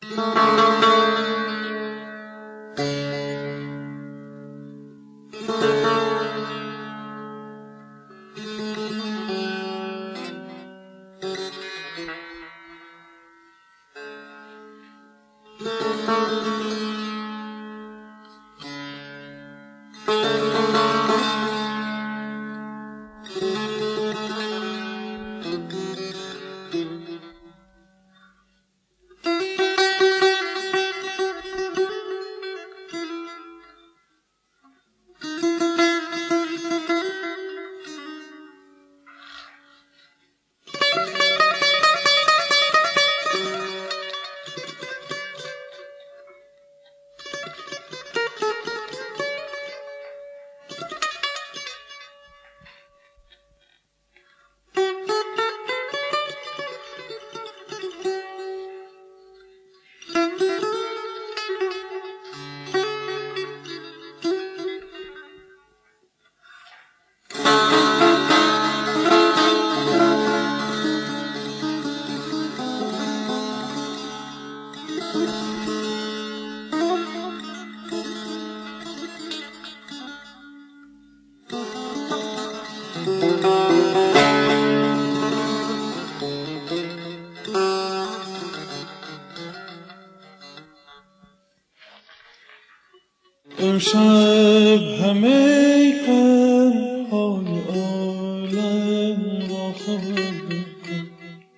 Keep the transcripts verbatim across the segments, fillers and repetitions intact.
امشب همه غم‌های عالم را خبر کن،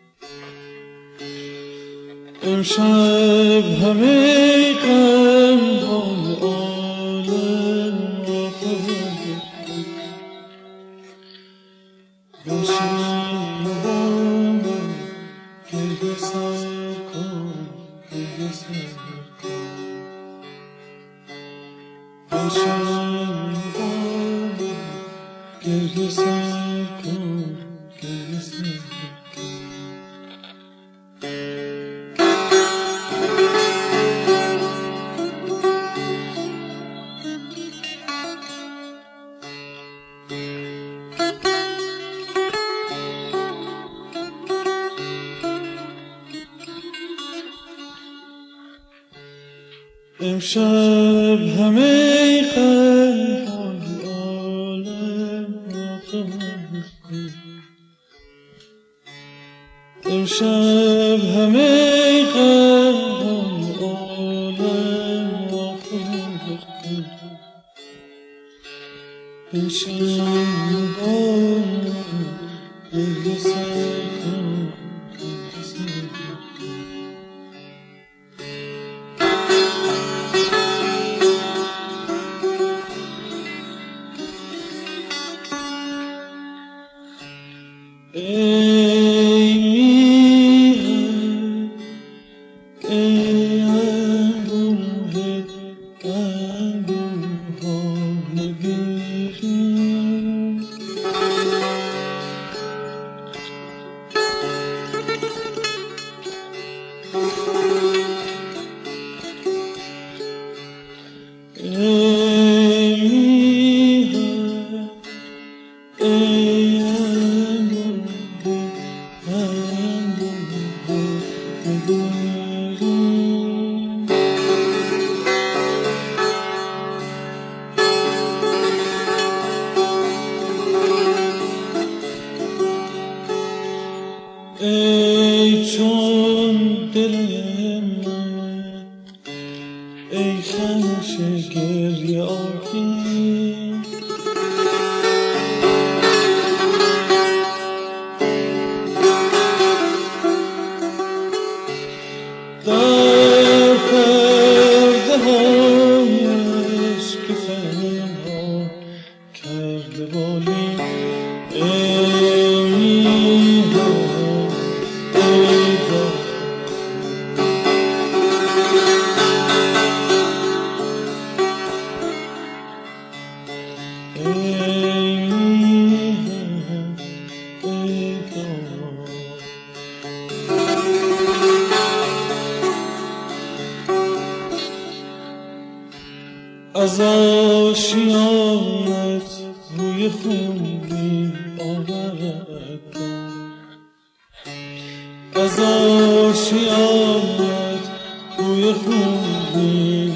امشب همه غم‌های عالم را خبر کن. بنشین با من گریه سر کن، گریه سر کن. بنشین با من گریه سر کن، گریه سر کن. امشب همه غم‌های عالم را خبر کن، امشب همه غم‌های عالم را خبر کن. بنشین با من گریه سر کن، گریه سر کن. ای میهن ای انبوه انبوهای بیرون، ای میهن ای ای چون دل من ای خموش گریه آهی، در پرده هایش که پنهان کرده بالی. ای میهن ای با ای میهن ای با از آشیانت بوی خون می آورد، از آشیانت روی خوبی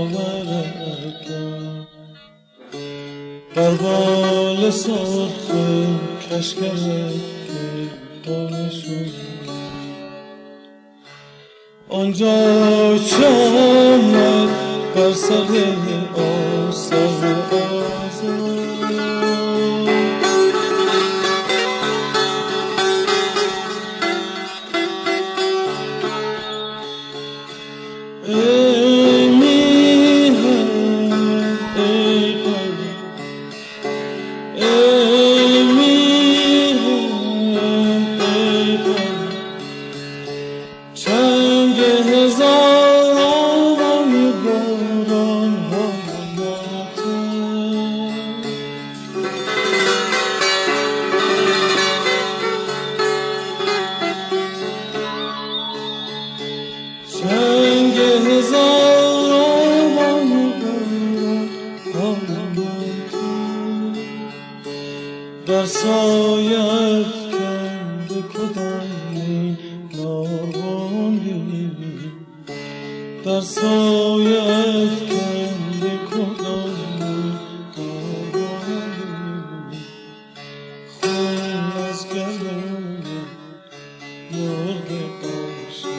آوردم بر بال سرخ کشکش که دانشون آنجا چه آمد بر سر آسر آزاد ای میهن ای قلب ای میهن ای قلب چنگ هزار آوای باران ها چنگ هزار آوای باران ها در سایت کنده کدامی ناربانی در سایت کنده کدامی ناربانی خون از گلوی مرغ باشی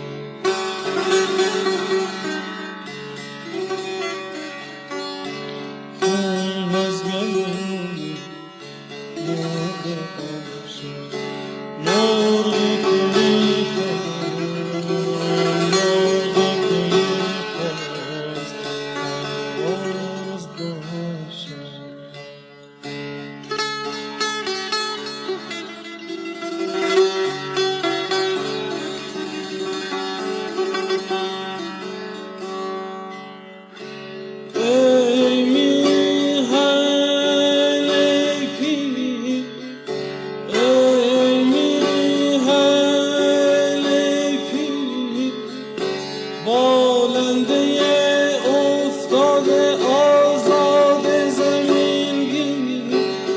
خون از گلوی مرغ باشی مرغی که می‌خواست مرغی که می‌خواست پرواز باشد ای میهن ای پیر ای میهن ای پیر بالنده افتاده آزاد زمین گیر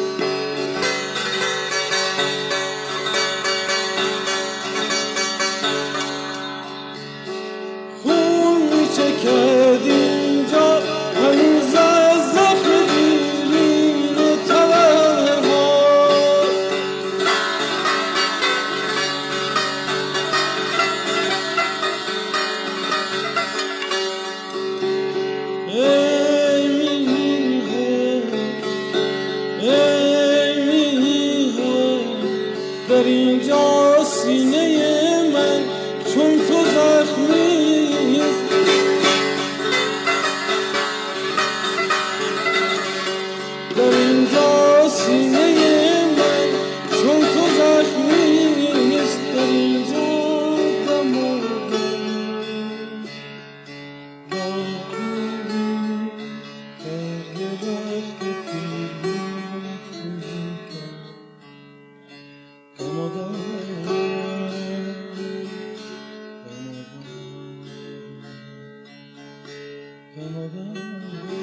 خون میچکد اینجا هنوز از زخم دیرین تبه ها ای میهن ای میهن در اینجا سینه من چون تو زخمیست در اینجا سینه من چون تو زخمیست در اینجا دماغم با خوبی درد رفت پیری خوبی کرد دمادم دمادم دمادم